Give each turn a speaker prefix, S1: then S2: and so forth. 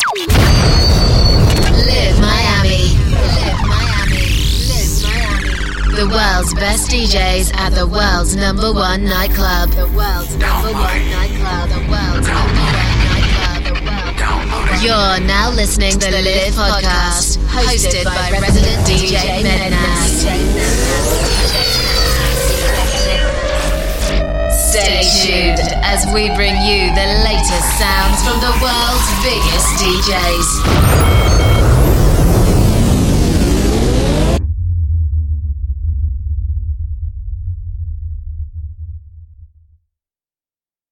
S1: Live Miami. Live Miami. Live Miami. The world's best DJs at the world's #1 nightclub. The world's #1 nightclub. The world's #1 nightclub. The world's You're now listening to the Live Podcast, hosted by resident DJ Mednas. Stay tuned as we bring you the latest sounds from the world's biggest DJs.